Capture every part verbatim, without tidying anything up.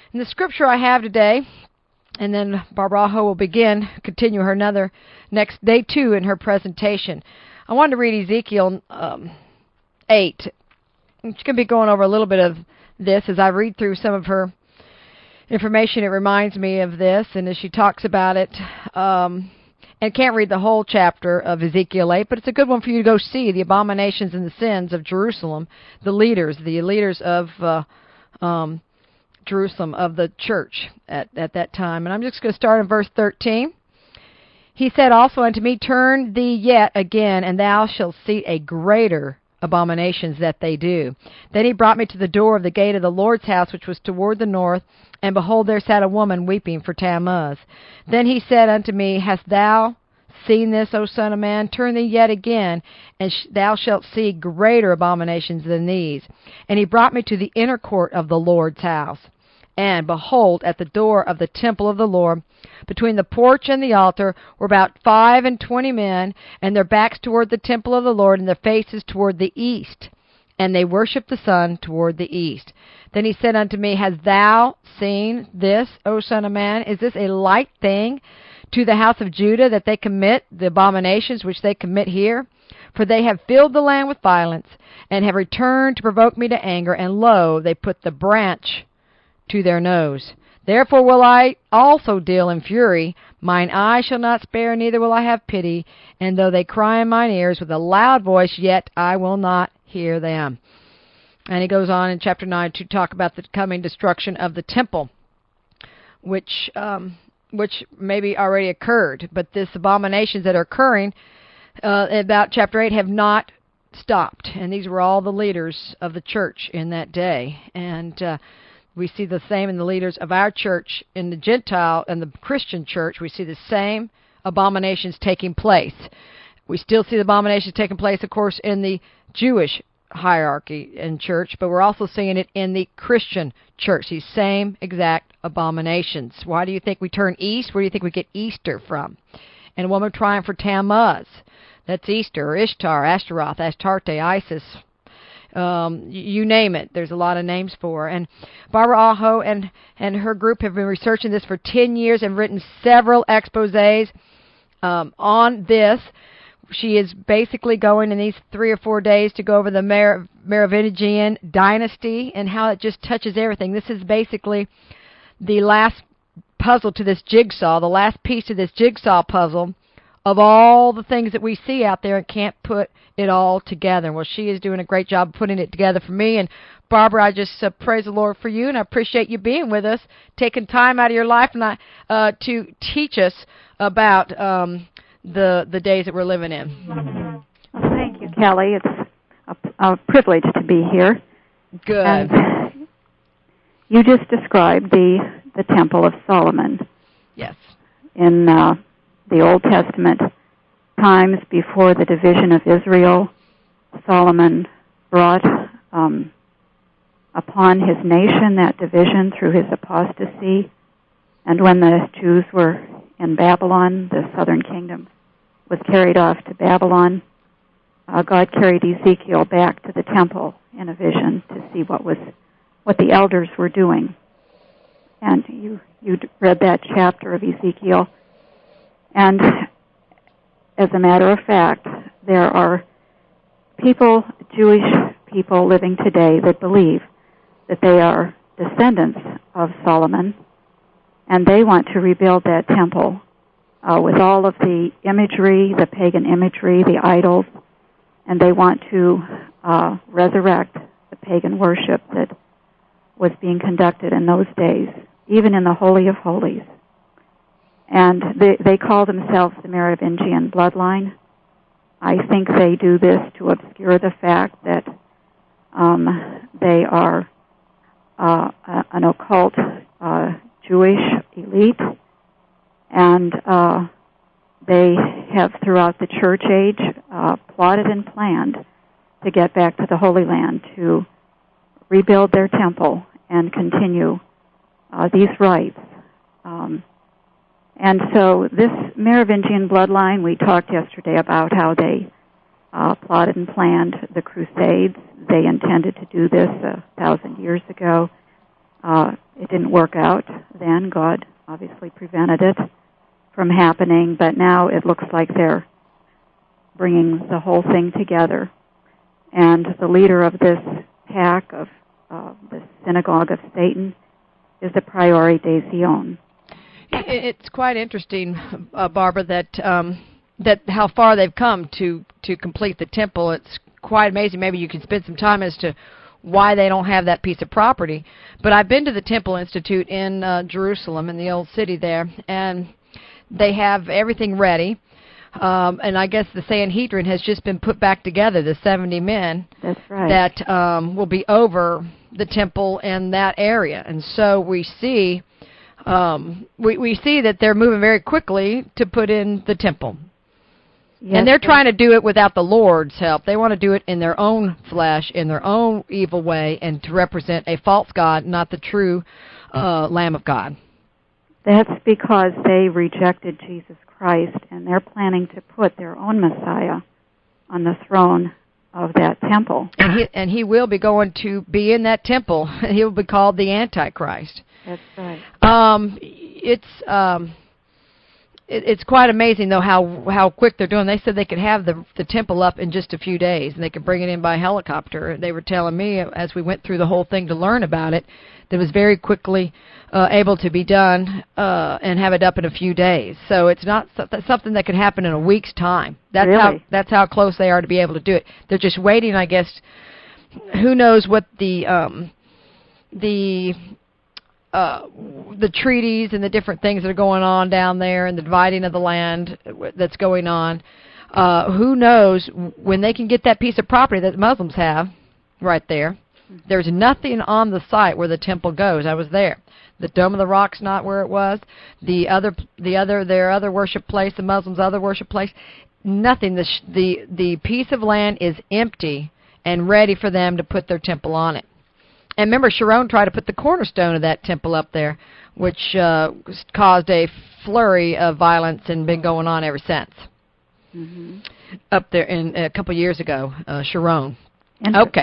And the scripture I have today, and then Barbara Aho will begin, continue her another next day two in her presentation. I wanted to read Ezekiel um, eight. I'm just going to be going over a little bit of this as I read through some of her information. It reminds me of this, and as she talks about it, um, and can't read the whole chapter of Ezekiel eight, but it's a good one for you to go see the abominations and the sins of Jerusalem, the leaders, the leaders of uh, um, Jerusalem, of the church at, at that time. And I'm just going to start in verse thirteen. He said also unto me, turn thee yet again, and thou shalt see a greater abominations that they do. Then he brought me to the door of the gate of the Lord's house, which was toward the north, and behold, there sat a woman weeping for Tammuz. Then he said unto me, hast thou seen this, O son of man? Turn thee yet again, and sh- thou shalt see greater abominations than these. And he brought me to the inner court of the Lord's house. And behold, at the door of the temple of the Lord, between the porch and the altar, were about five and twenty men, and their backs toward the temple of the Lord, and their faces toward the east. And they worshipped the sun toward the east. Then he said unto me, hast thou seen this, O son of man? Is this a light thing to the house of Judah, that they commit the abominations which they commit here? For they have filled the land with violence, and have returned to provoke me to anger, and lo, they put the branch to their nose. Therefore will I also deal in fury. Mine eye shall not spare, neither will I have pity. And though they cry in mine ears with a loud voice, yet I will not hear them. And he goes on in chapter nine to talk about the coming destruction of the temple, which um, which maybe already occurred. But this abominations that are occurring uh, about chapter eight have not stopped. And these were all the leaders of the church in that day. And uh, we see the same in the leaders of our church, in the Gentile and the Christian church. We see the same abominations taking place. We still see the abominations taking place, of course, in the Jewish hierarchy in church, but we're also seeing it in the Christian church, these same exact abominations. Why do you think we turn east? Where do you think we get Easter from? And a woman trying for Tammuz. That's Easter, or Ishtar, Ashtaroth, Astarte, Isis. Um, you name it. There's a lot of names for her. And Barbara Aho and, and her group have been researching this for ten years and written several exposés um, on this. She is basically going in these three or four days to go over the Mer- Merovingian dynasty and how it just touches everything. This is basically the last puzzle to this jigsaw, the last piece to this jigsaw puzzle of all the things that we see out there and can't put it all together. Well, she is doing a great job putting it together for me. And Barbara, I just uh, praise the Lord for you, and I appreciate you being with us, taking time out of your life and uh, to teach us about um, the the days that we're living in. Well, thank you, Kelly. It's a, a privilege to be here. Good. And you just described the the Temple of Solomon. Yes. In uh, the Old Testament times before the division of Israel, Solomon brought um, upon his nation that division through his apostasy. And when the Jews were in Babylon, the southern kingdom was carried off to Babylon, uh, God carried Ezekiel back to the temple in a vision to see what was what the elders were doing. And you you read that chapter of Ezekiel. And as a matter of fact, there are people, Jewish people living today that believe that they are descendants of Solomon, and they want to rebuild that temple uh, with all of the imagery, the pagan imagery, the idols, and they want to uh, resurrect the pagan worship that was being conducted in those days, even in the Holy of Holies. And they, they call themselves the Merovingian bloodline. I think they do this to obscure the fact that um, they are uh, an occult uh, Jewish elite, and uh, they have throughout the church age uh, plotted and planned to get back to the Holy Land, to rebuild their temple and continue uh, these rites. Um, And so this Merovingian bloodline, we talked yesterday about how they uh, plotted and planned the Crusades. They intended to do this a thousand years ago. Uh, it didn't work out then. God obviously prevented it from happening, but now it looks like they're bringing the whole thing together. And the leader of this pack, of uh, the Synagogue of Satan, is the Priori de Zion. It's quite interesting, uh, Barbara, that um, that how far they've come to, to complete the temple. It's quite amazing. Maybe you can spend some time as to why they don't have that piece of property. But I've been to the Temple Institute in uh, Jerusalem, in the old city there, and they have everything ready. Um, and I guess the Sanhedrin has just been put back together, the seventy men. That's right. That um, will be over the temple in that area. And so we see um, we, we see that they're moving very quickly to put in the temple. Yes, and they're trying to do it without the Lord's help. They want to do it in their own flesh, in their own evil way, and to represent a false God, not the true uh, Lamb of God. That's because they rejected Jesus Christ, and they're planning to put their own Messiah on the throne of that temple. And he, and he will be going to be in that temple. He will be called the Antichrist. That's right. Um, it's... Um, It's quite amazing, though, how how quick they're doing. They said they could have the the temple up in just a few days, and they could bring it in by helicopter. They were telling me, as we went through the whole thing to learn about it, that it was very quickly uh, able to be done uh, and have it up in a few days. So it's not something that could happen in a week's time. That's really? how that's how close they are to be able to do it. They're just waiting, I guess. Who knows what the um, the Uh, the treaties and the different things that are going on down there and the dividing of the land that's going on. Uh, who knows when they can get that piece of property that the Muslims have right there. There's nothing on the site where the temple goes. I was there. The Dome of the Rock's not where it was. The other, the other, their other worship place, the Muslims' other worship place, nothing. The, sh- the, the piece of land is empty and ready for them to put their temple on it. And remember, Sharon tried to put the cornerstone of that temple up there, which uh, caused a flurry of violence and been going on ever since. Mm-hmm. Up there in a couple years ago, uh, Sharon. Okay.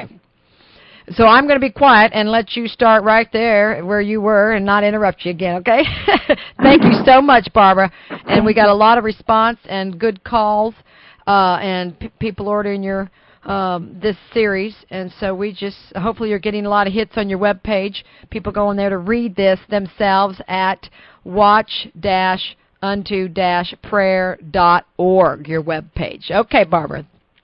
So I'm going to be quiet and let you start right there where you were and not interrupt you again, okay? Thank you so much, Barbara. And we got a lot of response and good calls uh, and p- people ordering your... Um, this series, and so we just, hopefully you're getting a lot of hits on your web page, people going there to read this themselves at watch dash unto dash prayer dot org, your web page. Okay, Barbara.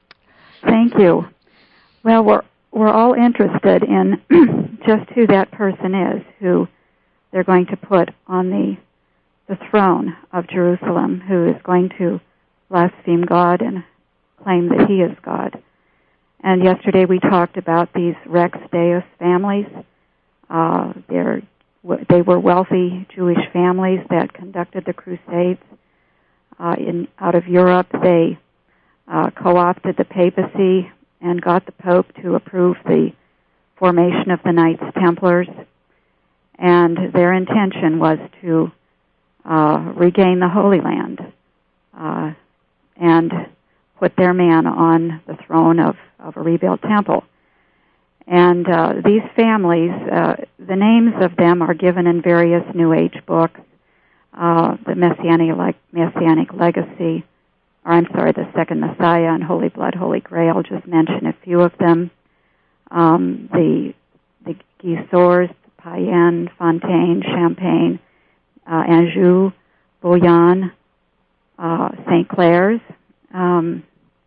Thank you. Well, we're we're all interested in just who that person is, who they're going to put on the the throne of Jerusalem, who is going to blaspheme God and claim that he is God. And yesterday we talked about these Rex Deus families. Uh, they're, they were wealthy Jewish families that conducted the Crusades. Uh, in, out of Europe, they uh, co-opted the papacy and got the Pope to approve the formation of the Knights Templars. And their intention was to uh, regain the Holy Land uh, and put their man on the throne of, of a rebuilt temple. And uh, these families, uh, the names of them are given in various New Age books, uh, the Messianic, Le- Messianic Legacy, or I'm sorry, the Second Messiah and Holy Blood, Holy Grail. I'll just mention a few of them. Um, the the Guisors, Payen, Fontaine, Champagne, uh, Anjou, Bouillon, uh, Saint Clair's. Um,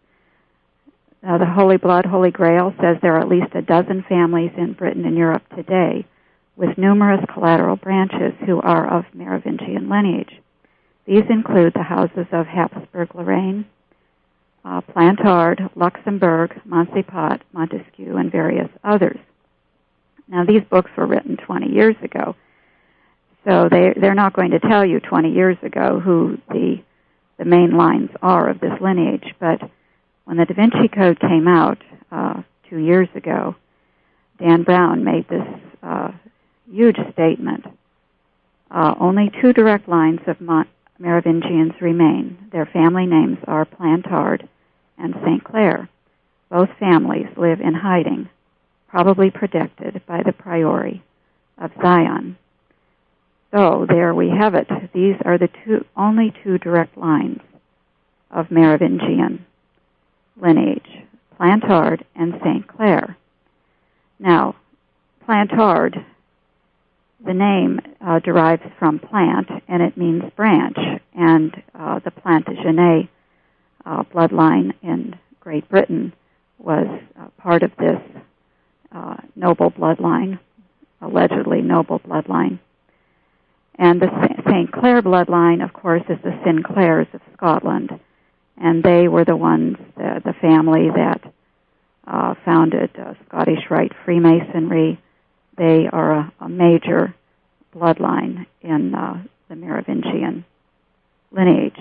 uh, the Holy Blood, Holy Grail says there are at least a dozen families in Britain and Europe today with numerous collateral branches who are of Merovingian lineage. These include the houses of Habsburg-Lorraine, uh, Plantard, Luxembourg, Montsepat, Montesquieu, and various others. Now, these books were written twenty years ago, so they, they're not going to tell you twenty years ago who the the main lines are of this lineage. But when the Da Vinci Code came out uh, two years ago, Dan Brown made this uh, huge statement. Uh, only two direct lines of Mon- Merovingians remain. Their family names are Plantard and Saint Clair. Both families live in hiding, probably protected by the Priori of Zion. So there we have it. These are the two only two direct lines of Merovingian lineage, Plantard and Saint Clair. Now, Plantard, the name uh, derives from plant, and it means branch, and uh, the Plantagenet uh, bloodline in Great Britain was uh, part of this uh, noble bloodline, allegedly noble bloodline. And the Saint Clair bloodline, of course, is the Sinclairs of Scotland, and they were the ones, uh, the family that uh, founded uh, Scottish Rite Freemasonry. They are a, a major bloodline in uh, the Merovingian lineage.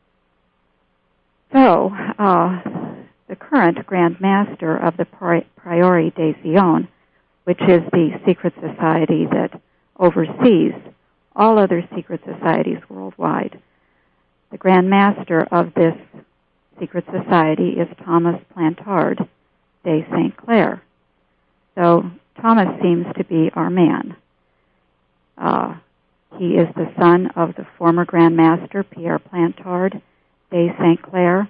So, uh, the current Grand Master of the Prieuré des Sions, which is the secret society that oversees all other secret societies worldwide, the Grand Master of this secret society is Thomas Plantard de Saint Clair. So Thomas seems to be our man. Uh, he is the son of the former Grand Master, Pierre Plantard de Saint Clair.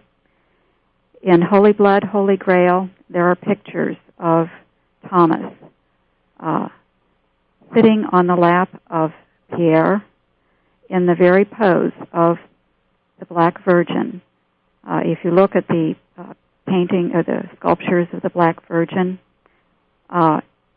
In Holy Blood, Holy Grail, there are pictures of Thomas uh, sitting on the lap of Pierre in the very pose of the Black Virgin. Uh, if you look at the uh, painting or the sculptures of the Black Virgin, uh,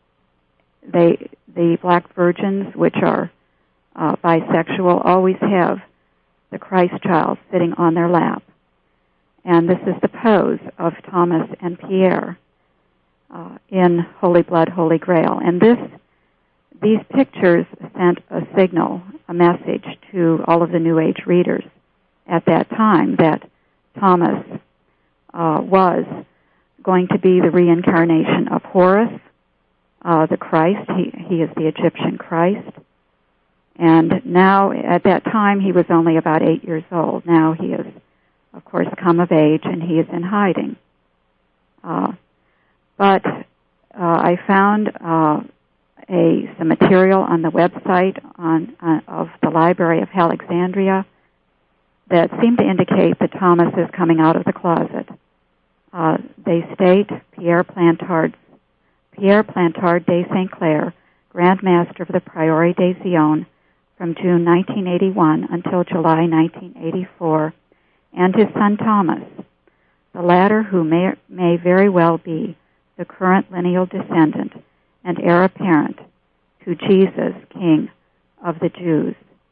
they the Black Virgins, which are uh, bisexual, always have the Christ child sitting on their lap. And this is the pose of Thomas and Pierre uh, in Holy Blood, Holy Grail. And this These pictures sent a signal, a message to all of the New Age readers at that time that Thomas uh, was going to be the reincarnation of Horus, uh, the Christ. He, he is the Egyptian Christ. And now, at that time, he was only about eight years old. Now he has, of course, come of age, and he is in hiding. Uh, but uh, I found Uh, A, some material on the website on, uh, of the Library of Alexandria that seemed to indicate that Thomas is coming out of the closet. Uh, they state Pierre Plantard, Pierre Plantard de Saint Clair, Grand Master of the Prieuré des Sions from June nineteen eighty-one until July nineteen eighty-four, and his son Thomas, the latter who may, may very well be the current lineal descendant and heir apparent to Jesus, King of the Jews.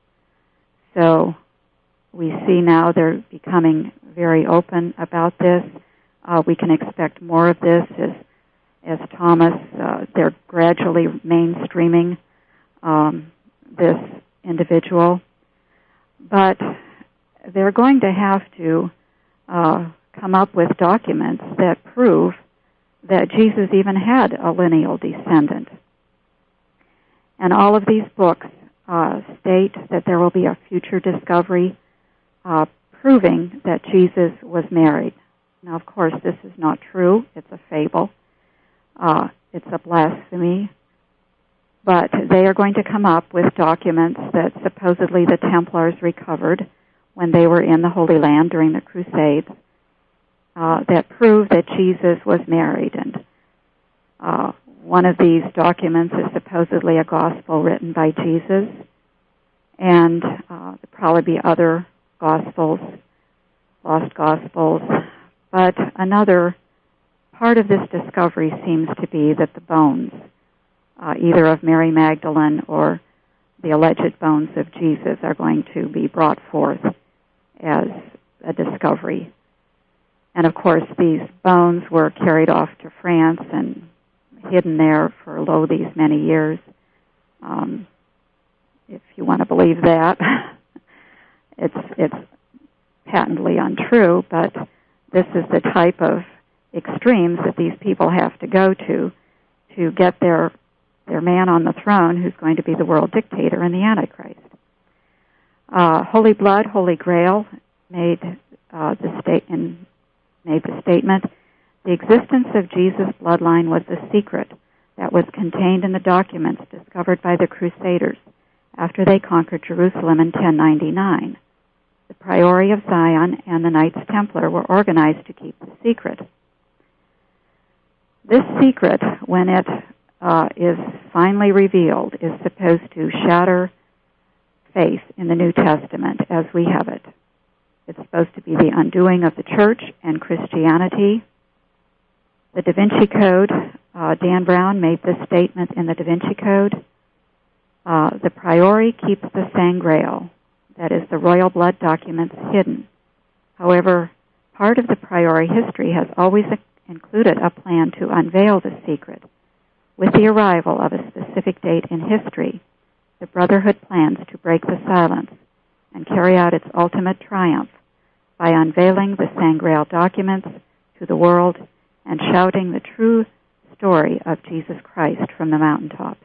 So we see now they're becoming very open about this. Uh, we can expect more of this as, as Thomas, uh, they're gradually mainstreaming um, this individual. But they're going to have to uh, come up with documents that prove that Jesus even had a lineal descendant. And all of these books uh, state that there will be a future discovery uh, proving that Jesus was married. Now, of course, this is not true. It's a fable. Uh, it's a blasphemy. But they are going to come up with documents that supposedly the Templars recovered when they were in the Holy Land during the Crusades, Uh, that prove that Jesus was married. And uh, one of these documents is supposedly a gospel written by Jesus, and uh, there'll probably be other gospels, lost gospels. But another part of this discovery seems to be that the bones, uh, either of Mary Magdalene or the alleged bones of Jesus, are going to be brought forth as a discovery. And, of course, these bones were carried off to France and hidden there for, lo, these many years. Um, if you want to believe that, it's it's patently untrue, but this is the type of extremes that these people have to go to to get their their man on the throne who's going to be the world dictator and the Antichrist. Uh, Holy Blood, Holy Grail made uh, the state in made the statement, the existence of Jesus' bloodline was the secret that was contained in the documents discovered by the Crusaders after they conquered Jerusalem in ten ninety-nine. The Priory of Zion and the Knights Templar were organized to keep the secret. This secret, when it uh, is finally revealed, is supposed to shatter faith in the New Testament as we have it. It's supposed to be the undoing of the church and Christianity. The Da Vinci Code, uh, Dan Brown made this statement in the Da Vinci Code. Uh, the Priory keeps the Sangreal, that is, the royal blood documents, hidden. However, part of the Priory history has always included a plan to unveil the secret. With the arrival of a specific date in history, the Brotherhood plans to break the silence and carry out its ultimate triumph by unveiling the Sangreal documents to the world and shouting the true story of Jesus Christ from the mountaintops.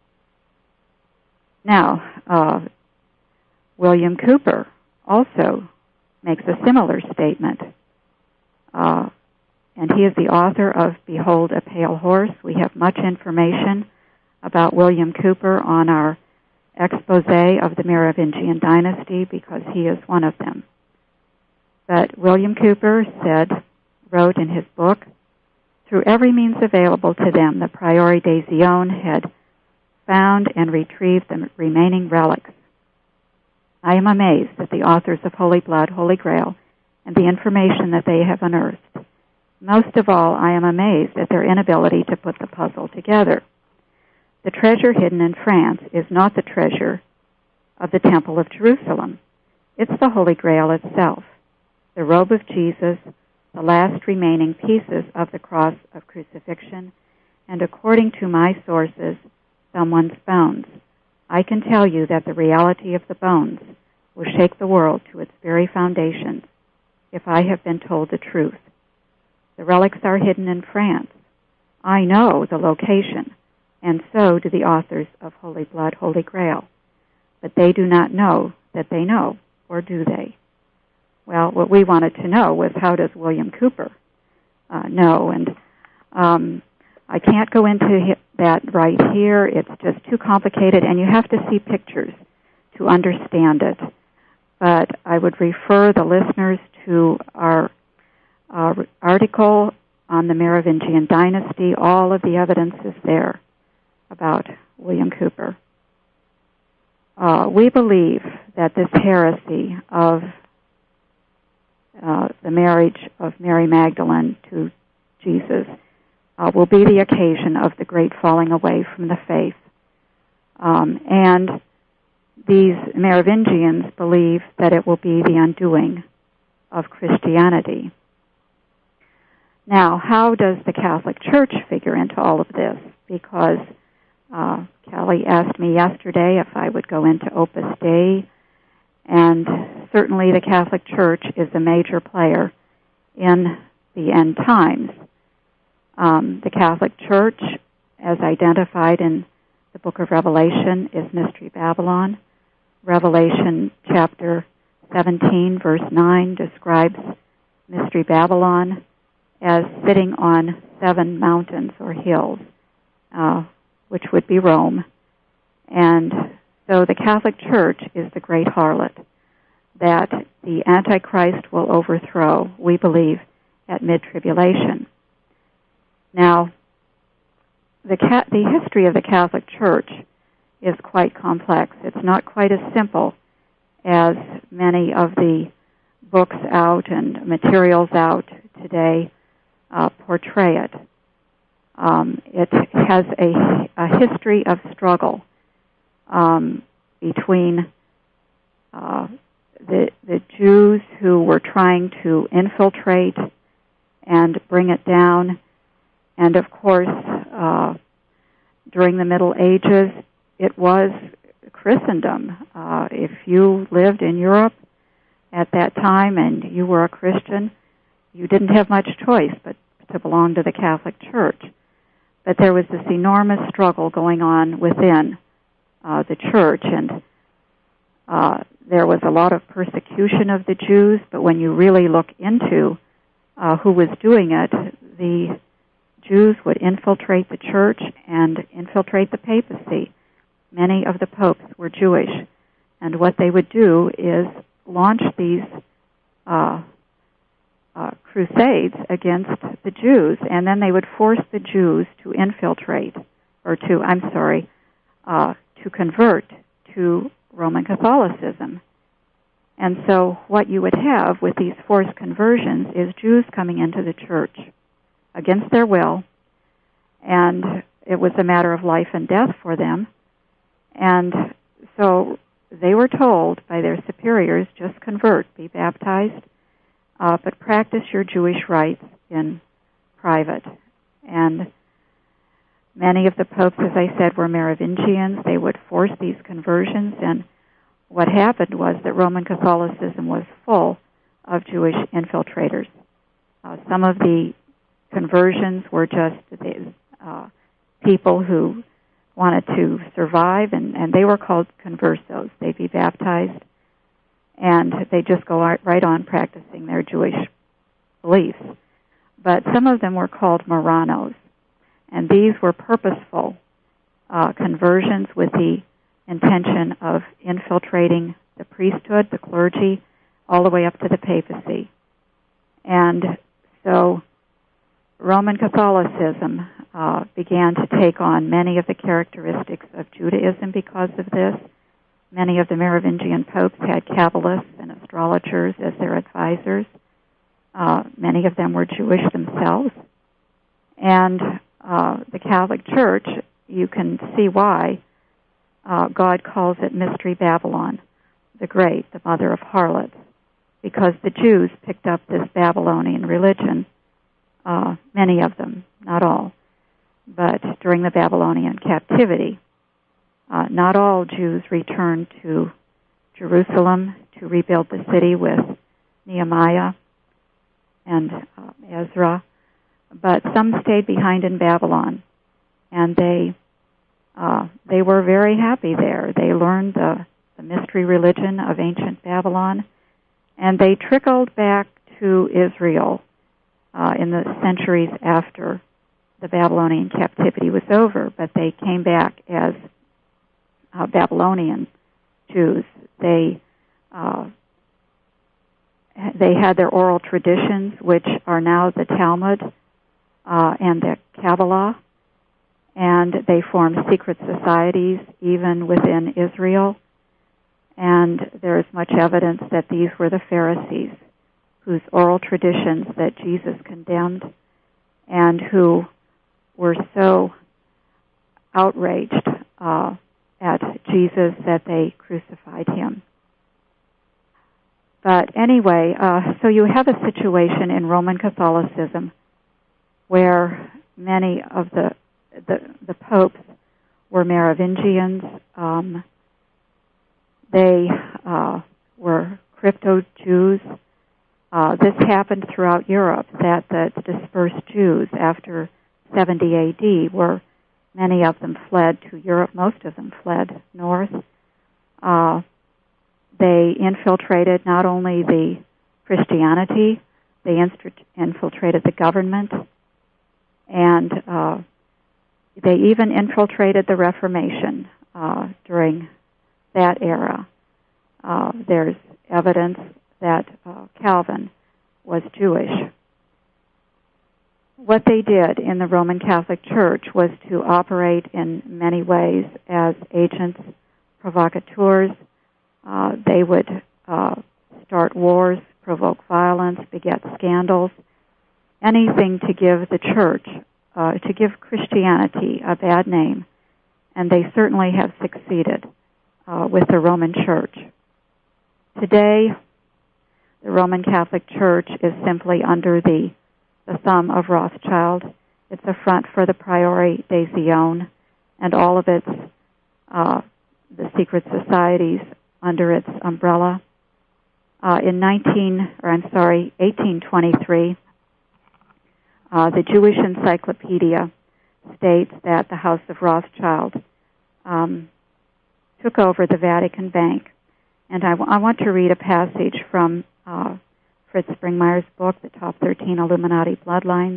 Now, uh, William Cooper also makes a similar statement, uh, and he is the author of Behold a Pale Horse. We have much information about William Cooper on our expose of the Merovingian dynasty because he is one of them. But William Cooper said, wrote in his book, through every means available to them, the Priory de Zion had found and retrieved the remaining relics. I am amazed at the authors of Holy Blood, Holy Grail, and the information that they have unearthed. Most of all, I am amazed at their inability to put the puzzle together. The treasure hidden in France is not the treasure of the Temple of Jerusalem. It's the Holy Grail itself, the robe of Jesus, the last remaining pieces of the cross of crucifixion, and according to my sources, someone's bones. I can tell you that the reality of the bones will shake the world to its very foundations if I have been told the truth. The relics are hidden in France. I know the location, and so do the authors of Holy Blood, Holy Grail. But they do not know that they know, or do they? Well, what we wanted to know was, how does William Cooper uh, know? And um, I can't go into that right here. It's just too complicated, and you have to see pictures to understand it. But I would refer the listeners to our uh, article on the Merovingian dynasty. All of the evidence is there about William Cooper. Uh, we believe that this heresy of uh, the marriage of Mary Magdalene to Jesus uh, will be the occasion of the great falling away from the faith. Um, and these Merovingians believe that it will be the undoing of Christianity. Now, how does the Catholic Church figure into all of this? Because uh, Kelly asked me yesterday if I would go into Opus Dei, and certainly the Catholic Church is a major player in the end times. Um, the Catholic Church, as identified in the book of Revelation, is Mystery Babylon. Revelation chapter seventeen, verse nine, describes Mystery Babylon as sitting on seven mountains or hills, uh, which would be Rome. And so the Catholic Church is the great harlot that the Antichrist will overthrow, we believe, at mid-tribulation. Now, the, ca- the history of the Catholic Church is quite complex. It's not quite as simple as many of the books out and materials out today uh, portray it. Um, it has a, a history of struggle um, between uh, the, the Jews who were trying to infiltrate and bring it down, and of course, uh, during the Middle Ages, it was Christendom. Uh, if you lived in Europe at that time and you were a Christian, you didn't have much choice but to belong to the Catholic Church. But there was this enormous struggle going on within uh, the church, and uh, there was a lot of persecution of the Jews, but when you really look into uh, who was doing it, the Jews would infiltrate the church and infiltrate the papacy. Many of the popes were Jewish, and what they would do is launch these uh, uh, crusades against the Jews, and then they would force the Jews to infiltrate, or to, I'm sorry, uh, to convert to Roman Catholicism. And so what you would have with these forced conversions is Jews coming into the church against their will, and it was a matter of life and death for them. And so they were told by their superiors, just convert, be baptized, uh, but practice your Jewish rites in private. And many of the popes, as I said, were Merovingians. They would force these conversions, and what happened was that Roman Catholicism was full of Jewish infiltrators. Uh, some of the conversions were just uh, people who wanted to survive, and, and they were called conversos. They'd be baptized, and they just go right on practicing their Jewish beliefs. But some of them were called Marranos, and these were purposeful uh, conversions with the intention of infiltrating the priesthood, the clergy, all the way up to the papacy. And so Roman Catholicism uh, began to take on many of the characteristics of Judaism because of this. Many of the Merovingian popes had Kabbalists and astrologers as their advisors. Uh, many of them were Jewish themselves. And uh, the Catholic Church, you can see why uh, God calls it Mystery Babylon, the Great, the mother of harlots, because the Jews picked up this Babylonian religion, uh, many of them, not all, but during the Babylonian captivity. Uh, not all Jews returned to Jerusalem to rebuild the city with Nehemiah and uh, Ezra, but some stayed behind in Babylon, and they uh, they were very happy there. They learned the, the mystery religion of ancient Babylon, and they trickled back to Israel uh, in the centuries after the Babylonian captivity was over, but they came back as uh, Babylonian Jews. They uh, they had their oral traditions, which are now the Talmud uh, and the Kabbalah, and they formed secret societies even within Israel. And there is much evidence that these were the Pharisees, whose oral traditions that Jesus condemned, and who were so outraged uh, at Jesus that they crucified him. But anyway, uh, so you have a situation in Roman Catholicism where many of the the, the popes were Merovingians. Um, they uh, were crypto-Jews. Uh, this happened throughout Europe, that the dispersed Jews after seventy A D were, many of them fled to Europe, most of them fled north. Uh, they infiltrated not only the Christianity, they infiltrated the government, and uh, they even infiltrated the Reformation uh, during that era. Uh, there's evidence that uh, Calvin was Jewish. What they did in the Roman Catholic Church was to operate in many ways as agents provocateurs. Uh, they would uh, start wars, provoke violence, beget scandals, anything to give the church, uh, to give Christianity a bad name. And they certainly have succeeded uh, with the Roman Church. Today, the Roman Catholic Church is simply under the, the thumb of Rothschild. It's a front for the Priori de Zion and all of its, uh, the secret societies under its umbrella. Uh, in nineteen, or I'm sorry, eighteen twenty-three, uh, the Jewish Encyclopedia states that the House of Rothschild um, took over the Vatican Bank. And I, w- I want to read a passage from uh, Fritz Springmeier's book, The Top thirteen Illuminati Bloodlines,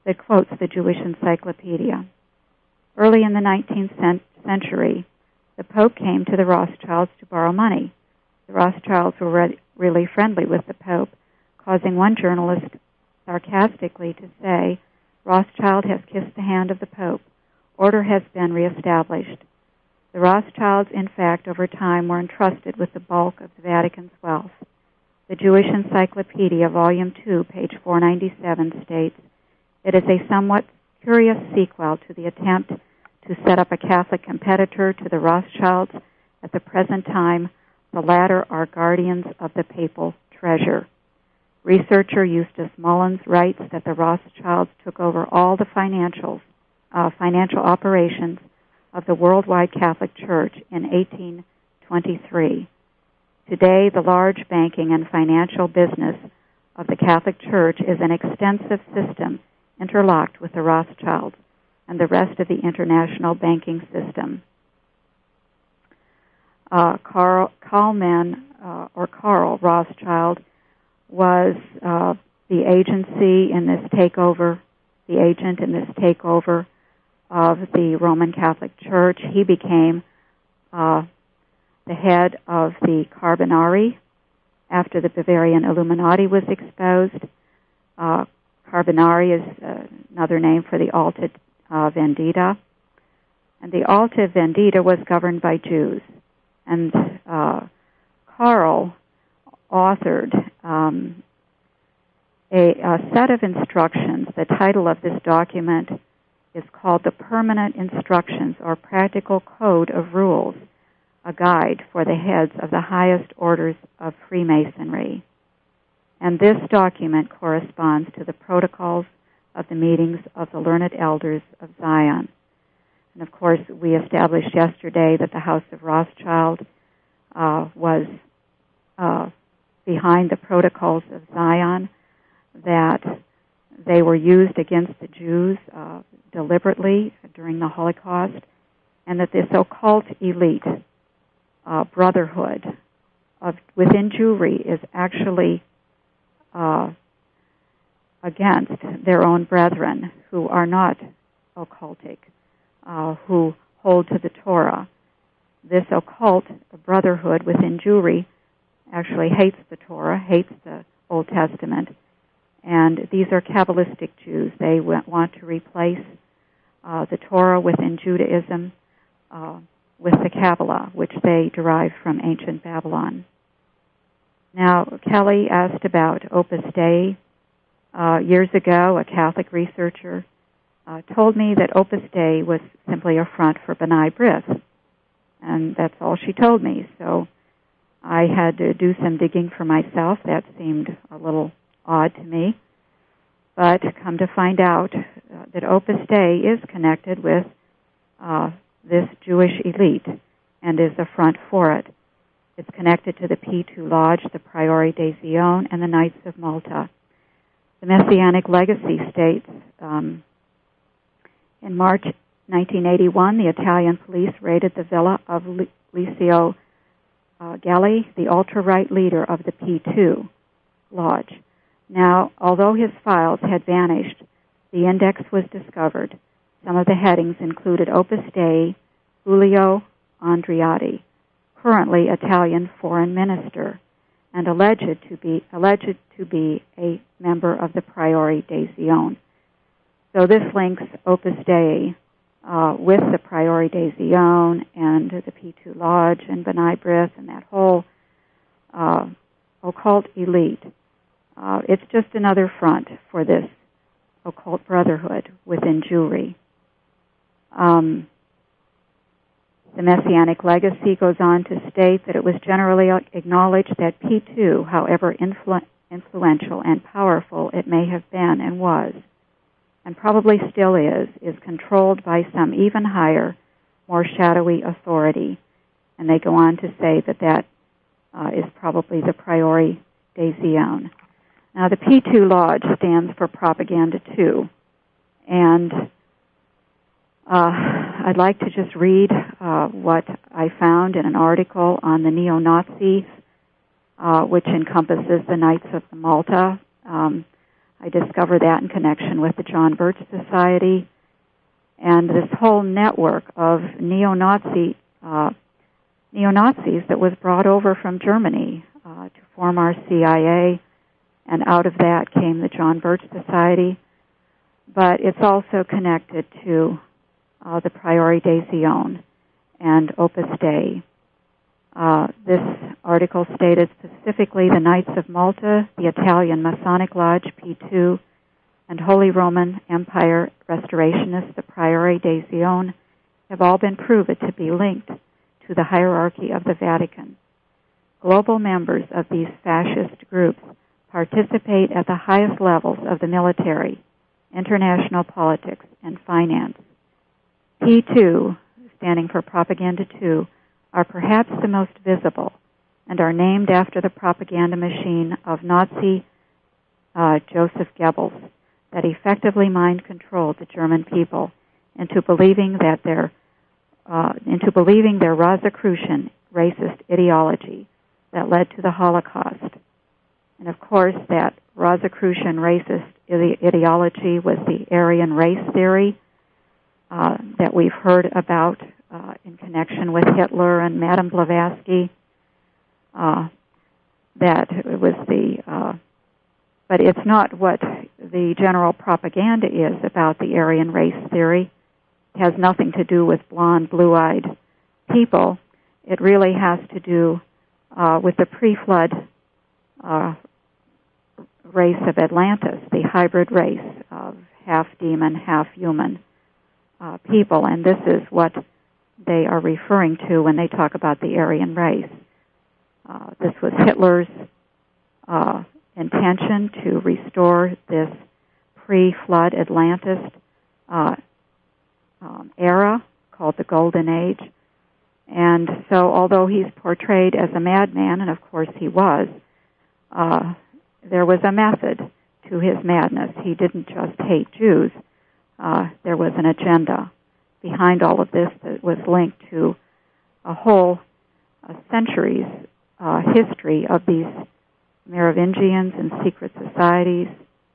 that quotes the Jewish Encyclopedia. Early in the nineteenth century, the Pope came to the Rothschilds to borrow money. The Rothschilds were re- really friendly with the Pope, causing one journalist sarcastically to say, "Rothschild has kissed the hand of the Pope. Order has been reestablished." The Rothschilds, in fact, over time were entrusted with the bulk of the Vatican's wealth. The Jewish Encyclopedia, Volume two, page four ninety-seven, states, "It is a somewhat curious sequel to the attempt to set up a Catholic competitor to the Rothschilds. At the present time, the latter are guardians of the papal treasure." Researcher Eustace Mullins writes that the Rothschilds took over all the financials, uh, financial operations of the worldwide Catholic Church in eighteen twenty-three. Today, the large banking and financial business of the Catholic Church is an extensive system interlocked with the Rothschilds and the rest of the international banking system. Uh, Karl, Karlman, uh, or Karl Rothschild, was uh, the agency in this takeover, the agent in this takeover of the Roman Catholic Church. He became uh, the head of the Carbonari after the Bavarian Illuminati was exposed. Uh, Carbonari is uh, another name for the Alta uh, Vendita. And the Alta Vendita was governed by Jews. And uh, Karl authored um, a, a set of instructions. The title of this document is called the Permanent Instructions or Practical Code of Rules, a guide for the heads of the highest orders of Freemasonry. And this document corresponds to the protocols of the meetings of the learned elders of Zion. And of course, we established yesterday that the House of Rothschild uh, was uh, behind the protocols of Zion, that they were used against the Jews uh, deliberately during the Holocaust, and that this occult elite uh, brotherhood of within Jewry is actually uh, against their own brethren who are not occultic, uh, who hold to the Torah. This occult brotherhood within Jewry actually hates the Torah, hates the Old Testament, and these are Kabbalistic Jews. They want to replace uh, the Torah within Judaism uh, with the Kabbalah, which they derive from ancient Babylon. Now, Kelly asked about Opus Dei. Uh, years ago, a Catholic researcher uh, told me that Opus Dei was simply a front for B'nai B'rith, and that's all she told me. So I had to do some digging for myself. That seemed a little odd to me. But come to find out uh, that Opus Dei is connected with uh, this Jewish elite and is a front for it. It's connected to the P two Lodge, the Priori de Zion, and the Knights of Malta. The Messianic Legacy states, um, in March nineteen eighty-one, the Italian police raided the villa of Licio uh, Gelli, the ultra-right leader of the P two Lodge. Now, although his files had vanished, the index was discovered. Some of the headings included Opus Dei, Giulio Andreotti, currently Italian foreign minister, and alleged to be alleged to be a member of the Priori de Zion. So this links Opus Dei uh, with the Priori de Zion and the P two Lodge and B'nai B'rith and that whole uh, occult elite. Uh, it's just another front for this occult brotherhood within Jewry. Um, the Messianic Legacy goes on to state that it was generally acknowledged that P two, however influ- influential and powerful it may have been and was, and probably still is, is controlled by some even higher, more shadowy authority. And they go on to say that that uh, is probably the Priori de Zion. Now, the P two Lodge stands for Propaganda two, and uh, I'd like to just read uh, what I found in an article on the neo-Nazis, uh, which encompasses the Knights of Malta. Um, I discovered that in connection with the John Birch Society and this whole network of neo-Nazi uh, neo-Nazis that was brought over from Germany uh, to form our C I A, and out of that came the John Birch Society. But it's also connected to uh, the Priori dei Zion and Opus Dei. Uh, this article stated specifically the Knights of Malta, the Italian Masonic Lodge, P two, and Holy Roman Empire Restorationists, the Priori dei Zion, have all been proven to be linked to the hierarchy of the Vatican. Global members of these fascist groups participate at the highest levels of the military, international politics, and finance. P two, standing for Propaganda two, are perhaps the most visible and are named after the propaganda machine of Nazi uh, Joseph Goebbels that effectively mind-controlled the German people into believing that their uh, into believing their Rosicrucian racist ideology that led to the Holocaust. And of course, that Rosicrucian racist ide- ideology was the Aryan race theory uh, that we've heard about uh, in connection with Hitler and Madame Blavatsky. Uh, that it was the, uh, but it's not what the general propaganda is about the Aryan race theory. It has nothing to do with blonde, blue-eyed people. It really has to do uh, with the pre-flood uh, race of Atlantis, the hybrid race of half demon, half human uh, people, and this is what they are referring to when they talk about the Aryan race. Uh, this was Hitler's uh, intention to restore this pre-flood Atlantis uh, um, era called the Golden Age. And so although he's portrayed as a madman, and of course he was, uh, there was a method to his madness. He didn't just hate Jews. Uh, there was an agenda behind all of this that was linked to a whole uh, centuries uh, history of these Merovingians and secret societies.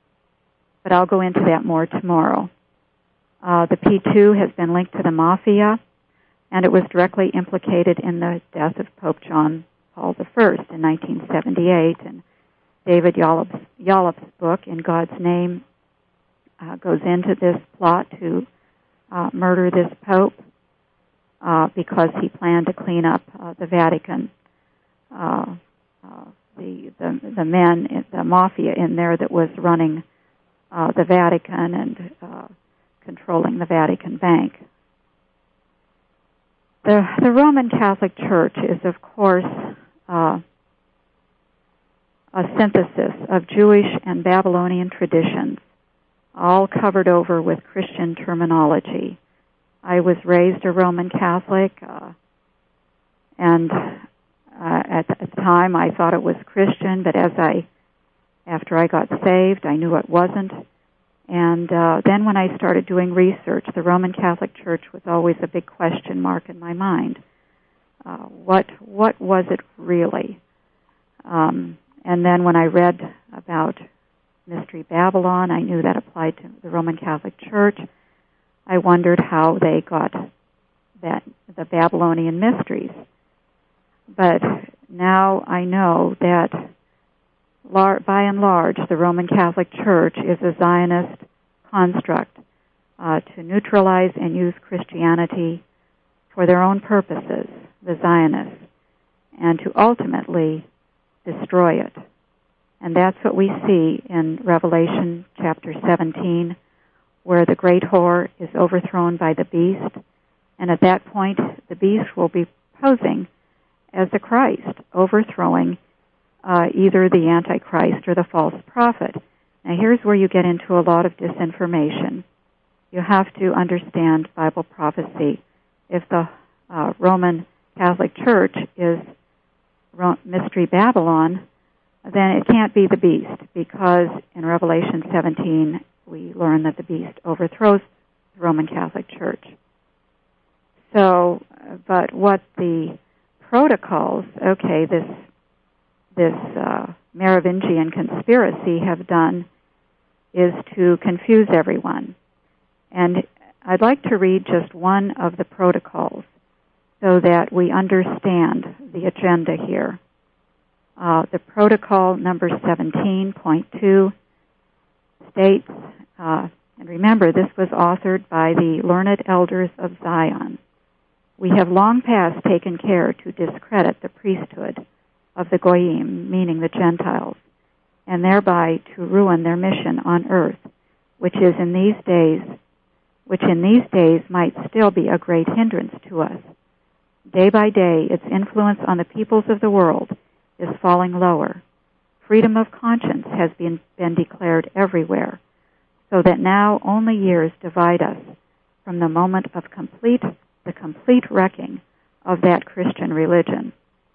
But I'll go into that more tomorrow. Uh, the P two has been linked to the Mafia, and it was directly implicated in the death of Pope John Paul the First in nineteen seventy-eight. And David Yallop's, Yallop's book, In God's Name, uh, goes into this plot to uh, murder this Pope uh, because he planned to clean up uh, the Vatican. Uh, uh, the, the the men, the Mafia in there that was running uh, the Vatican and uh, controlling the Vatican Bank. The, the Roman Catholic Church is, of course, uh, a synthesis of Jewish and Babylonian traditions, all covered over with Christian terminology. I was raised a Roman Catholic, uh, and uh, at the time I thought it was Christian, but as I, after I got saved, I knew it wasn't. And uh, then when I started doing research, the Roman Catholic Church was always a big question mark in my mind. Uh, what what was it really? Um, and then when I read about Mystery Babylon, I knew that applied to the Roman Catholic Church. I wondered how they got that the Babylonian mysteries. But now I know that lar- by and large, the Roman Catholic Church is a Zionist construct uh, to neutralize and use Christianity for their own purposes, the Zionists, and to ultimately destroy it. And that's what we see in Revelation chapter seventeen, where the great whore is overthrown by the beast. And at that point, the beast will be posing as the Christ, overthrowing uh, either the Antichrist or the false prophet. Now here's where you get into a lot of disinformation. You have to understand Bible prophecy. If the uh, Roman Catholic Church is Ro- Mystery Babylon, then it can't be the beast, because in Revelation seventeen we learn that the beast overthrows the Roman Catholic Church. So, but what the protocols, okay, this this uh, Merovingian conspiracy have done is to confuse everyone. And I'd like to read just one of the protocols so that we understand the agenda here. Uh, the protocol number seventeen point two states, uh, and remember this was authored by the learned elders of Zion, "We have long past taken care to discredit the priesthood of the Goyim," meaning the Gentiles, "and thereby to ruin their mission on earth, which is in these days, which in these days might still be a great hindrance to us. Day by day, its influence on the peoples of the world is falling lower. Freedom of conscience has been, been declared everywhere, so that now only years divide us from the moment of complete, the complete wrecking of that Christian religion."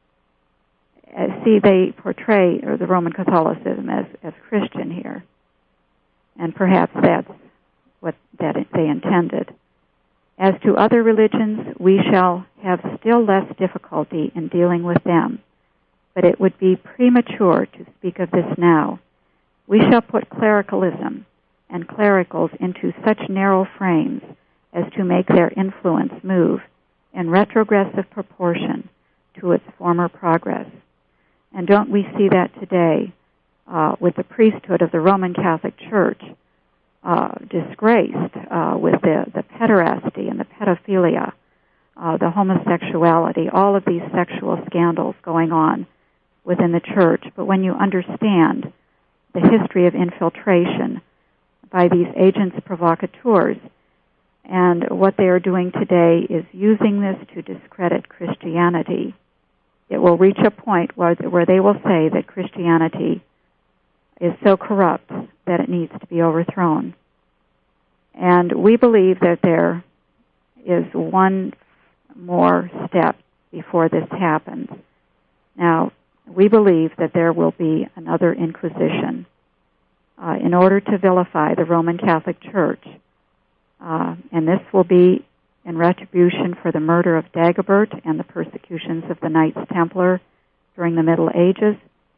Uh, see, they portray or the Roman Catholicism as, as Christian here, and perhaps that's what that they intended. "As to other religions, we shall have still less difficulty in dealing with them, but it would be premature to speak of this now. We shall put clericalism and clericals into such narrow frames as to make their influence move in retrogressive proportion to its former progress." And don't we see that today uh, with the priesthood of the Roman Catholic Church uh, disgraced uh, with the, the pederasty and the pedophilia, uh, the homosexuality, all of these sexual scandals going on within the church. But when you understand the history of infiltration by these agents provocateurs, and what they are doing today is using this to discredit Christianity, it will reach a point where, where they will say that Christianity is so corrupt that it needs to be overthrown. And we believe that there is one more step before this happens. Now, we believe that there will be another Inquisition uh, in order to vilify the Roman Catholic Church. Uh, and this will be in retribution for the murder of Dagobert and the persecutions of the Knights Templar during the Middle Ages.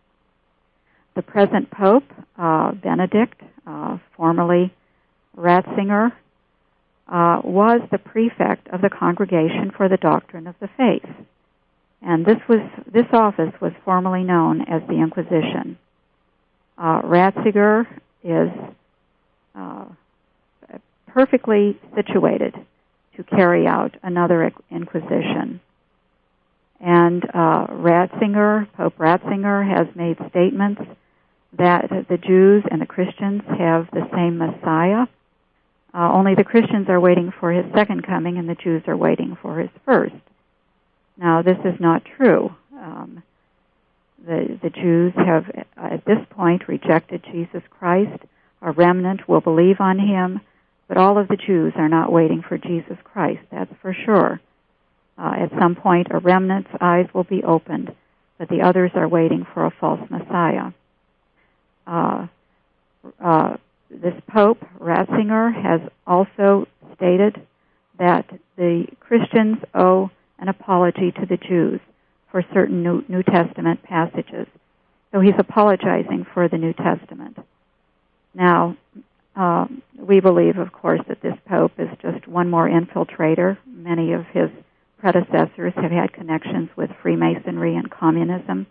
The present Pope, uh, Benedict, uh, formerly Ratzinger, uh, was the prefect of the Congregation for the Doctrine of the Faith. And this was this office was formerly known as the Inquisition. Uh, Ratzinger is uh, perfectly situated to carry out another Inquisition. And uh, Ratzinger, Pope Ratzinger, has made statements that the Jews and the Christians have the same Messiah. Uh, only the Christians are waiting for his second coming, and the Jews are waiting for his first. Now, this is not true. Um, the, the Jews have, at this point, rejected Jesus Christ. A remnant will believe on him. But all of the Jews are not waiting for Jesus Christ, that's for sure. Uh, at some point, a remnant's eyes will be opened, but the others are waiting for a false Messiah. Uh, uh, this Pope, Ratzinger, has also stated that the Christians owe an apology to the Jews for certain New, New Testament passages. So he's apologizing for the New Testament. Now, Uh, we believe, of course, that this Pope is just one more infiltrator. Many of his predecessors have had connections with Freemasonry and communism.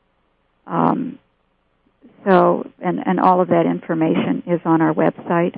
Um, so, and, and all of that information is on our website.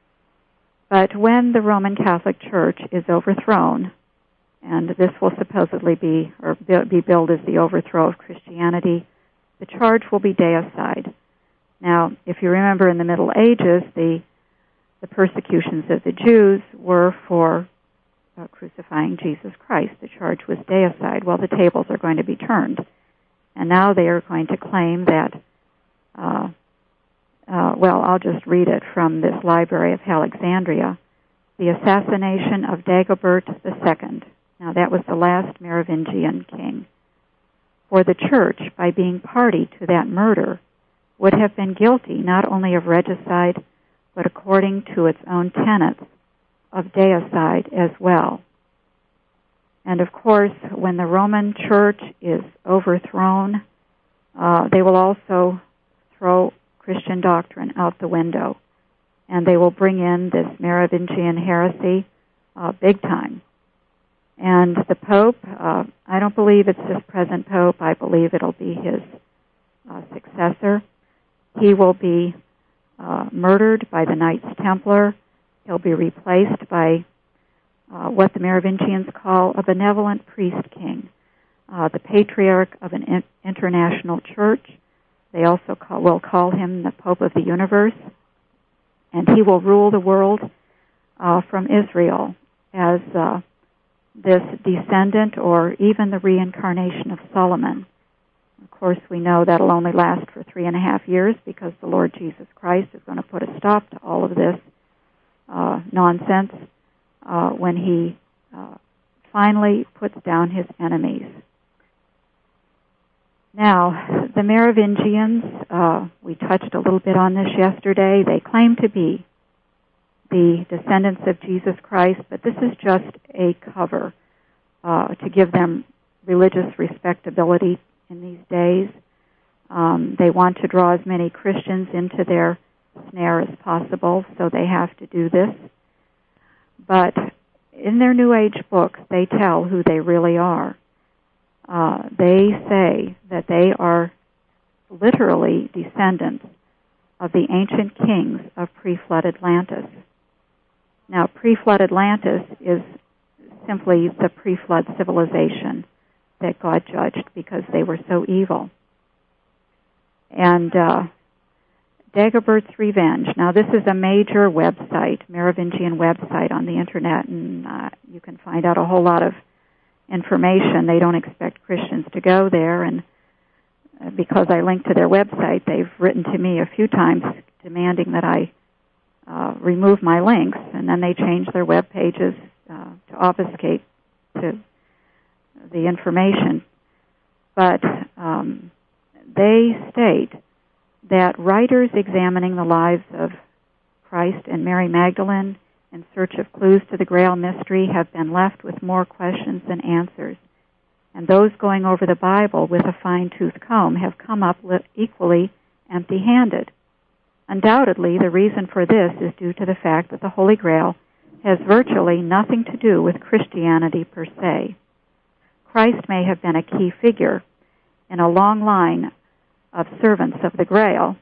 But when the Roman Catholic Church is overthrown, and this will supposedly be, or be billed as the overthrow of Christianity, the charge will be deicide. Now, if you remember in the Middle Ages, the the persecutions of the Jews were for uh, crucifying Jesus Christ. The charge was deicide. Well, the tables are going to be turned. And now they are going to claim that, uh, uh, well, I'll just read it from this Library of Alexandria, the assassination of Dagobert the Second. Now, that was the last Merovingian king. For the Church, by being party to that murder, would have been guilty not only of regicide, but according to its own tenets, of deicide as well. And of course, when the Roman Church is overthrown, uh, they will also throw Christian doctrine out the window. and they will bring in this Merovingian heresy uh, big time. And the Pope, uh, I don't believe it's this present Pope. I believe it'll be his uh, successor. He will be uh, murdered by the Knights Templar. He'll be replaced by uh, what the Merovingians call a benevolent priest king, uh, the patriarch of an in- international church. They also call, will call him the Pope of the universe, and he will rule the world uh, from Israel as uh, this descendant or even the reincarnation of Solomon. Of course, we know that'll only last for three and a half years because the Lord Jesus Christ is going to put a stop to all of this uh, nonsense uh, when he uh, finally puts down his enemies. Now, the Merovingians, uh, we touched a little bit on this yesterday. They claim to be the descendants of Jesus Christ, but this is just a cover uh, to give them religious respectability in these days. Um, they want to draw as many Christians into their snare as possible, so they have to do this. But in their New Age books, they tell who they really are. Uh, they say that they are literally descendants of the ancient kings of pre-flood Atlantis. Now, pre-flood Atlantis is simply the pre-flood civilization that God judged because they were so evil. And uh, Dagobert's Revenge. Now, this is a major website, Merovingian website on the Internet, and uh, you can find out a whole lot of information. They don't expect Christians to go there, and uh, because I linked to their website, they've written to me a few times demanding that I uh, remove my links, and then they change their web pages uh, to obfuscate to the information. But um, they state that writers examining the lives of Christ and Mary Magdalene in search of clues to the Grail mystery have been left with more questions than answers. And those going over the Bible with a fine-tooth comb have come up equally empty-handed. Undoubtedly, the reason for this is due to the fact that the Holy Grail has virtually nothing to do with Christianity per se. Christ may have been a key figure in a long line of servants of the Grail,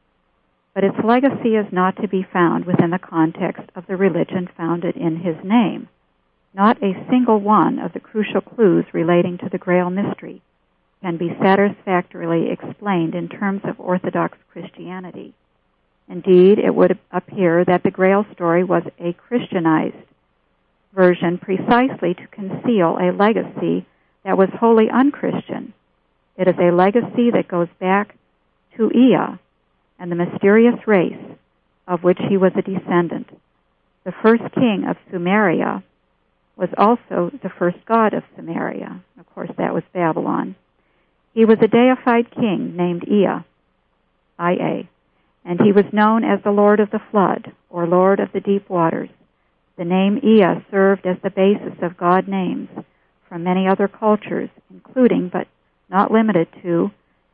but its legacy is not to be found within the context of the religion founded in his name. Not a single one of the crucial clues relating to the Grail mystery can be satisfactorily explained in terms of Orthodox Christianity. Indeed, it would appear that the Grail story was a Christianized version precisely to conceal a legacy that was wholly unchristian. It is a legacy that goes back to Ea and the mysterious race of which he was a descendant. The first king of Sumeria was also the first god of Sumeria. Of course, that was Babylon. He was a deified king named Ea, I A, and he was known as the Lord of the Flood, or Lord of the Deep Waters. The name Ea served as the basis of god names from many other cultures, including, but not limited to,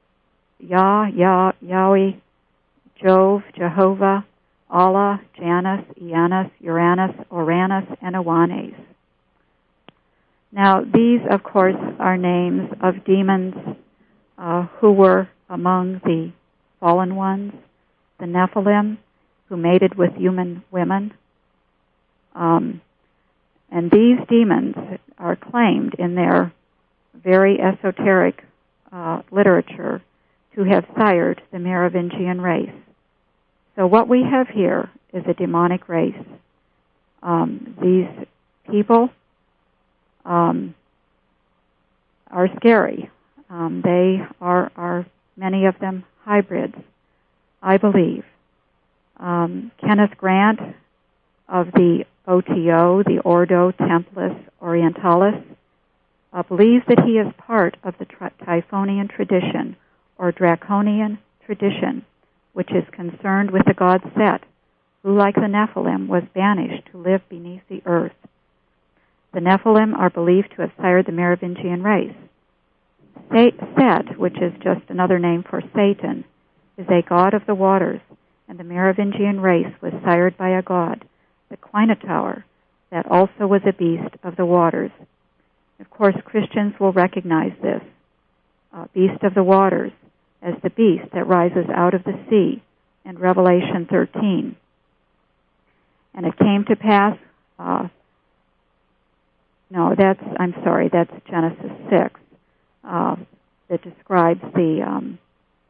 Yah, Yah, Yahweh, Jove, Jehovah, Allah, Janus, Eanus, Uranus, Oranus, and Owanes. Now, these, of course, are names of demons uh, who were among the fallen ones, the Nephilim, who mated with human women. Um, and these demons are claimed in their very esoteric uh, literature to have sired the Merovingian race. So what we have here is a demonic race. Um, these people um, are scary. Um, they are, are, many of them, hybrids, I believe. Um, Kenneth Grant of the O T O, the Ordo Templis Orientalis, uh, believes that he is part of the tri- Typhonian tradition, or Draconian tradition, which is concerned with the god Set, who, like the Nephilim, was banished to live beneath the earth. The Nephilim are believed to have sired the Merovingian race. Set, which is just another name for Satan, is a god of the waters and the Merovingian race was sired by a god, the Quinotaur, that also was a beast of the waters. Of course, Christians will recognize this uh, beast of the waters as the beast that rises out of the sea in Revelation thirteen. And it came to pass, uh, no, that's, I'm sorry, that's Genesis six, uh, that describes the, um,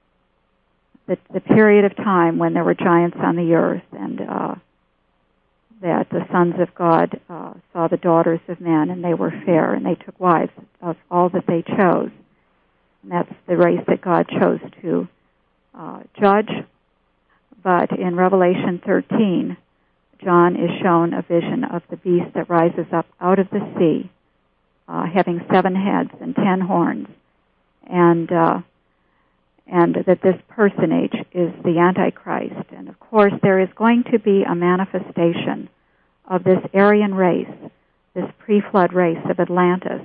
the the period of time when there were giants on the earth, and uh, that the sons of God uh, saw the daughters of men, and they were fair, and they took wives of all that they chose. And that's the race that God chose to uh, judge. But in Revelation thirteen, John is shown a vision of the beast that rises up out of the sea, uh, having seven heads and ten horns, and uh, and that this personage is the Antichrist. And of course, there is going to be a manifestation of this Aryan race, this pre-flood race of Atlantis.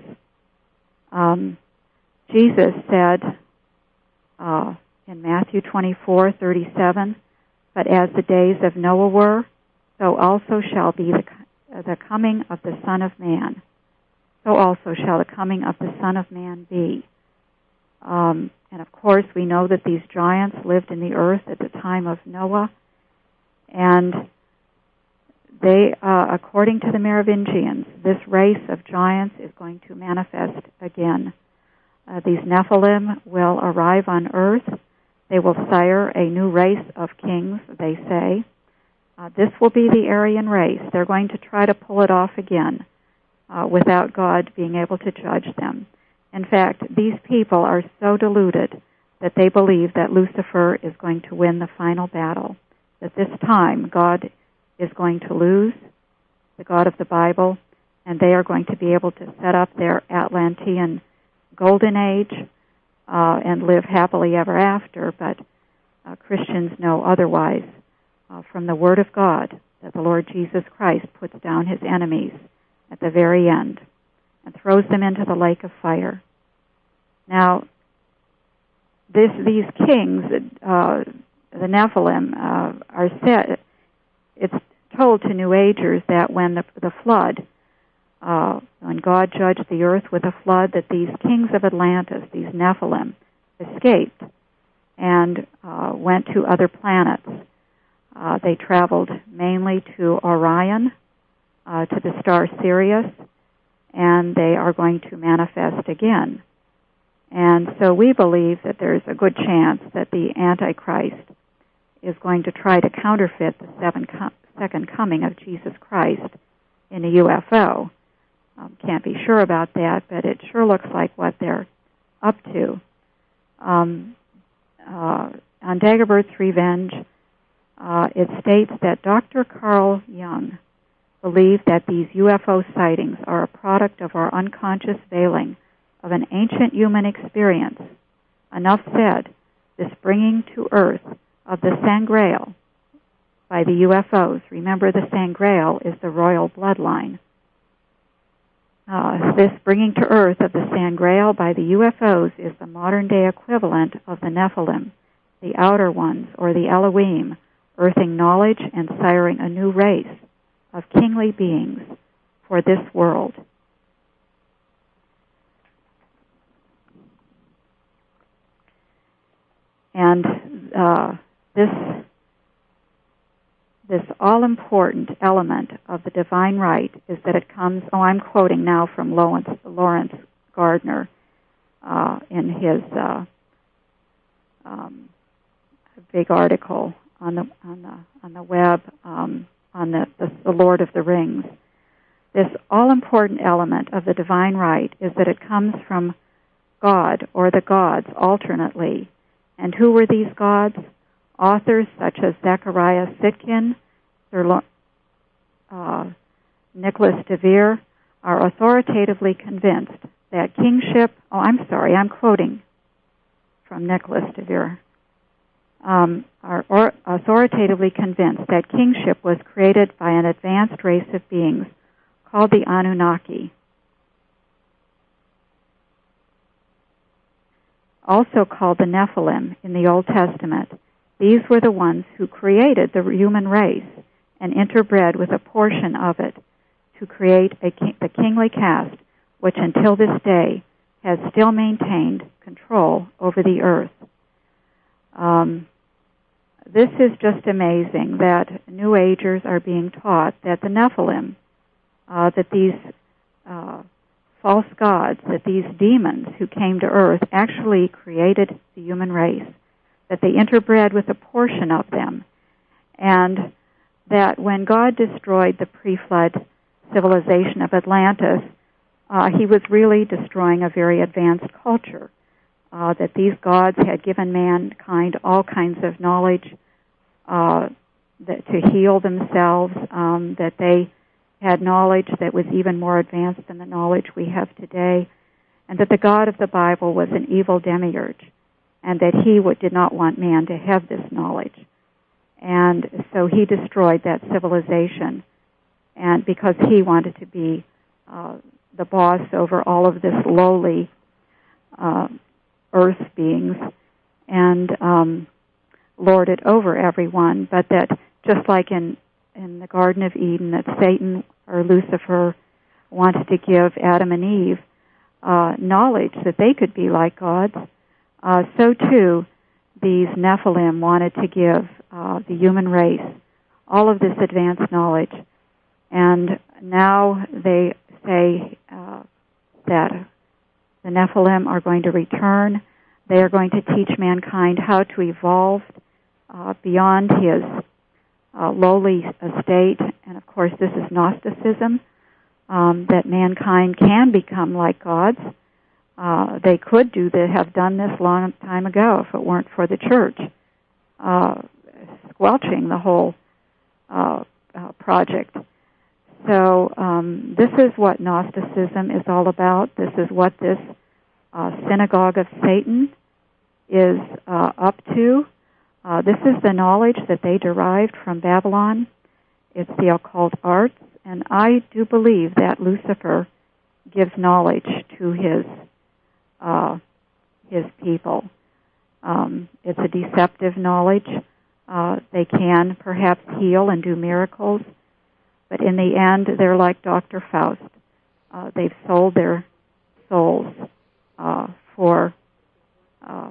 Um, Jesus said uh, in Matthew twenty-four thirty-seven, "But as the days of Noah were, so also shall be the, the coming of the Son of Man. So also shall the coming of the Son of Man be." Um, and of course, we know that these giants lived in the earth at the time of Noah, and they, uh, according to the Merovingians, this race of giants is going to manifest again. Uh, these Nephilim will arrive on earth. They will sire a new race of kings, they say. Uh, this will be the Aryan race. They're going to try to pull it off again uh, without God being able to judge them. In fact, these people are so deluded that they believe that Lucifer is going to win the final battle, that this time God is going to lose, the God of the Bible, and they are going to be able to set up their Atlantean golden age uh, and live happily ever after. But uh, Christians know otherwise uh, from the Word of God, that the Lord Jesus Christ puts down his enemies at the very end and throws them into the lake of fire. Now, this, these kings, uh, the Nephilim, uh, are said, it's told to New Agers that when the, the flood, uh, when God judged the earth with a flood, that these kings of Atlantis, these Nephilim, escaped and uh, went to other planets. Uh, they traveled mainly to Orion, uh, to the star Sirius, and they are going to manifest again. And so we believe that there's a good chance that the Antichrist is going to try to counterfeit the seven com- second coming of Jesus Christ in a U F O. Um, can't be sure about that, but it sure looks like what they're up to. Um, uh, on Dagobert's Revenge, uh, it states that Doctor Carl Jung believed that these U F O sightings are a product of our unconscious veiling of an ancient human experience. Enough said, this bringing to earth of the Sangreal by the U F Os. Remember, the Sangreal is the royal bloodline. Uh, this bringing to earth of the Sangreal by the U F Os is the modern-day equivalent of the Nephilim, the outer ones, or the Elohim, earthing knowledge and siring a new race of kingly beings for this world. And uh, this this all-important element of the divine right is that it comes, oh, I'm quoting now from Lawrence, Lawrence Gardner uh, in his uh, um, big article on the on the on the web um, on the, the the Lord of the Rings. This all-important element of the divine right is that it comes from God or the gods alternately. And who were these gods? Authors such as Zechariah Sitchin, Sir uh, Nicholas de Vere are authoritatively convinced that kingship, oh, I'm sorry, I'm quoting from Nicholas de Vere, um, are or, authoritatively convinced that kingship was created by an advanced race of beings called the Anunnaki, also called the Nephilim in the Old Testament, These were the ones who created the human race and interbred with a portion of it to create a king, the kingly caste, which until this day has still maintained control over the earth. Um, this is just amazing that New Agers are being taught that the Nephilim, uh, that these uh, false gods, that these demons who came to earth actually created the human race, that they interbred with a portion of them, and that when God destroyed the pre-flood civilization of Atlantis, uh, he was really destroying a very advanced culture, uh, that these gods had given mankind all kinds of knowledge uh, that, to heal themselves, um, that they had knowledge that was even more advanced than the knowledge we have today, and that the God of the Bible was an evil demiurge, and that he would, did not want man to have this knowledge. And so he destroyed that civilization, and because he wanted to be uh, the boss over all of this lowly uh, earth beings and um, lord it over everyone, but that just like in, in the Garden of Eden, that Satan or Lucifer wanted to give Adam and Eve uh, knowledge that they could be like gods, uh, so too these Nephilim wanted to give uh, the human race all of this advanced knowledge. And now they say uh, that the Nephilim are going to return. They are going to teach mankind how to evolve uh, beyond his uh, lowly estate. And of course, this is Gnosticism, um, that mankind can become like gods. Uh, they could do that, have done this long time ago if it weren't for the church uh, squelching the whole uh, uh, project. So um, this is what Gnosticism is all about. This is what this uh, synagogue of Satan is uh, up to. Uh, this is the knowledge that they derived from Babylon. It's the occult arts, and I do believe that Lucifer gives knowledge to his uh, his people. Um, it's a deceptive knowledge. Uh, they can perhaps heal and do miracles, but in the end, they're like Doctor Faust. Uh, they've sold their souls uh, for uh,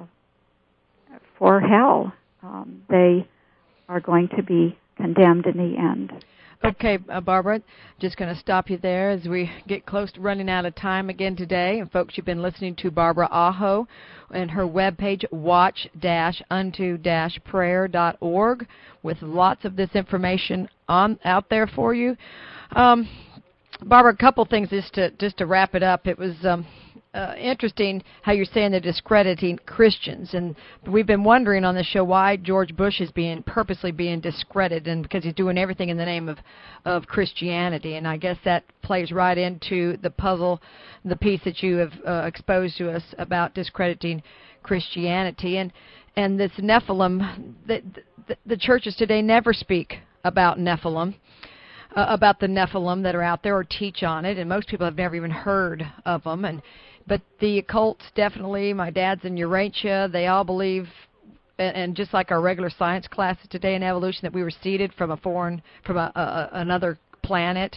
for hell. Um, they are going to be condemned in the end. Okay, uh, Barbara, just going to stop you there as we get close to running out of time again today. And folks, you've been listening to Barbara Aho and her webpage, watch dash unto dash prayer dot org, with lots of this information on out there for you. Um, Barbara, a couple things just to just to wrap it up. It was um, uh, interesting how you're saying they're discrediting Christians, and we've been wondering on the show why George Bush is being purposely being discredited, and because he's doing everything in the name of of Christianity. And I guess that plays right into the puzzle, the piece that you have uh, exposed to us about discrediting Christianity. And and this Nephilim, the, the, the churches today never speak about Nephilim. Uh, about the Nephilim that are out there or teach on it, and most people have never even heard of them. And but the occults definitely, my dad's in Urantia, they all believe, and, and just like our regular science classes today in evolution, that we were seeded from a foreign, from a, a, another planet.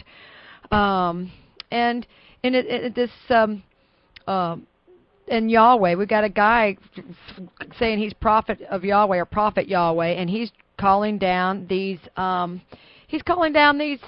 Um, and and it, it, this um, uh, in Yahweh, we've got a guy saying he's prophet of Yahweh or prophet Yahweh, and he's calling down these. Um, He's calling down these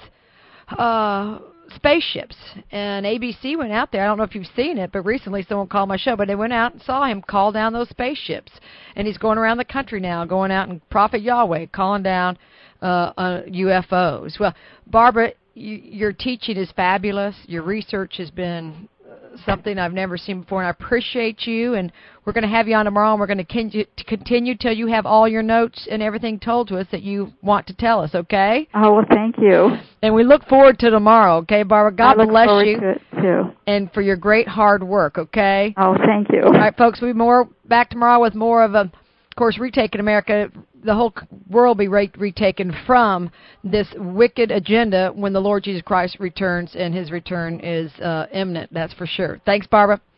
uh, spaceships, and A B C went out there. I don't know if you've seen it, but recently someone called my show, but they went out and saw him call down those spaceships. And he's going around the country now, going out and prophet Yahweh, calling down uh, uh, U F Os. Well, Barbara, you, your teaching is fabulous. Your research has been something I've never seen before, and I appreciate you. And we're going to have you on tomorrow, and we're going to con- continue till you have all your notes and everything told to us that you want to tell us, okay? Oh, well, thank you. And we look forward to tomorrow, okay, Barbara? God I look bless forward you. To it too. And for your great hard work, okay? Oh, thank you. All right, folks, we'll be more back tomorrow with more of a, of course, Retaking America. The whole world will be re- retaken from this wicked agenda when the Lord Jesus Christ returns, and his return is uh, imminent, that's for sure. Thanks, Barbara.